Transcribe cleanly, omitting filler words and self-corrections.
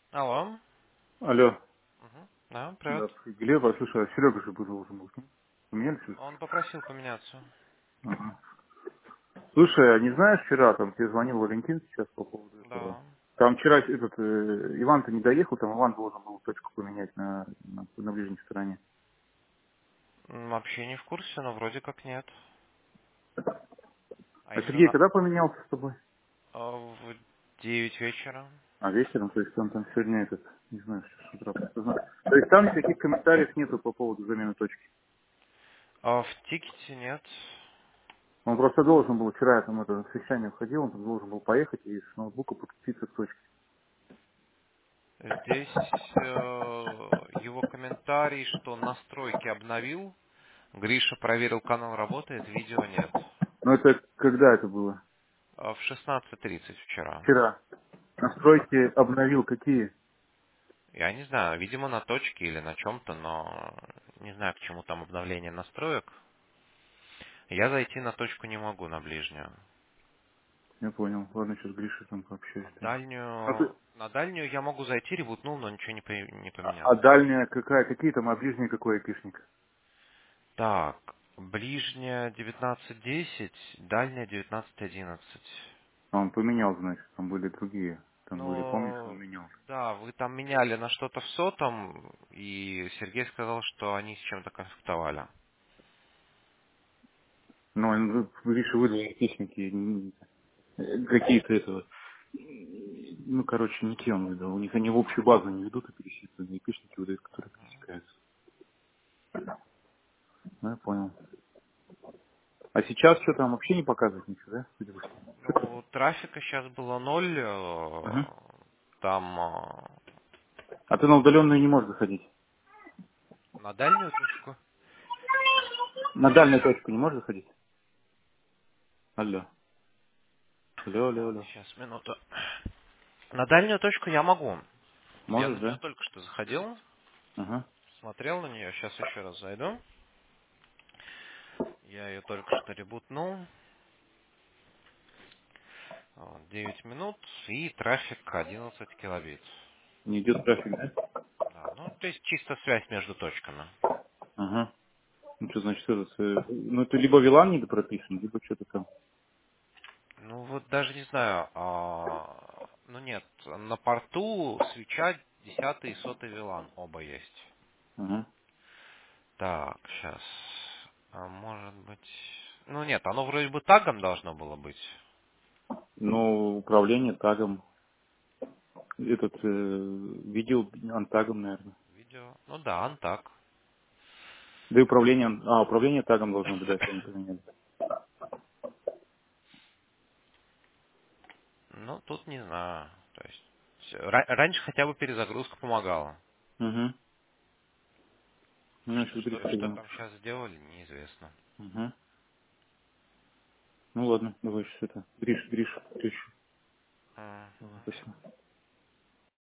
Алло. Алло. Да, привет. Да, Глеб, а слушай, а Серега же был должен был. Поменялись уже? Он попросил поменяться. Ага. Слушай, а не знаешь, вчера там тебе звонил Валентин сейчас по поводу этого? Да. Там вчера этот Иван-то не доехал, там Иван должен был точку поменять на ближней стороне. Вообще не в курсе, но вроде как нет. А А именно Сергей когда поменялся с тобой? в 9 вечера. А вечером, то есть он там сегодня этот, не знаю, с утра просто знаю. То есть там никаких комментариев нету по поводу замены точки. А в тикете нет. Он просто должен был, вчера я там это на совещание уходил, он там должен был поехать и с ноутбука подключиться к точке. Здесь его комментарий, что настройки обновил. Гриша проверил, канал работает, видео нет. Но это когда это было? В 16:30 вчера. Вчера. Настройки обновил какие? Я не знаю, видимо на точке или на чем-то, но не знаю, к чему там обновление настроек. Я зайти на точку не могу, на ближнюю. Я понял. Ладно, сейчас Гриша там пообщаюсь. На дальнюю я могу зайти, ребутнул, но ничего не А поменялось. дальняя какая? Какие там, а ближняя какой айпишник? Так, ближняя 19:10, дальняя 19:11. А он поменял, значит, там были другие. Там были, помнишь, он Ну, менял. да, вы там меняли на что-то в сотом, и Сергей сказал, что они с чем-то конфликтовали. Ну, Гриша выдал айпишники, какие-то этого. Ну, короче, не те он выдал. У них они в общую базу не ведут, а пересчитывают айпишники выдают, которые пересекаются. Ну, я понял. А сейчас что там вообще не показывает ничего, да? Судя по всему. Ну, трафика сейчас было ноль, Мгм. там А ты на удаленную не можешь заходить? на дальнюю точку. На дальнюю точку не можешь заходить? Алло. Алло, алло, алло. Сейчас, минуту. На дальнюю точку я могу. Я на Можешь, нее да? только что заходил, Ага. смотрел на нее, сейчас еще раз зайду. Я ее только что ребутнул. Вот, 9 минут и трафик 11 килобит. Не идет трафик, да? Да, ну, то есть чисто связь между точками. Ага. Ну что значит это? Ну это либо VLAN не прописан, либо что-то там. Ну, вот даже не знаю, ну нет, на порту свеча 10 и 100 VLAN оба есть. Ага. Так, сейчас. Может быть... Ну нет, оно вроде бы тагом должно было быть. Но управление тагом, этот видео антагом, наверное. Видео. Ну да, антаг. Да и управление, управление тагом должно быть, да, если они поменяли. Ну, тут не знаю. То есть раньше хотя бы перезагрузка помогала. Угу. Ну, сейчас Что, Гриша что позвонит. там сейчас сделали, неизвестно. Угу. Ну ладно, давай сейчас это. Гриша, встречу. М. Давай, спасибо.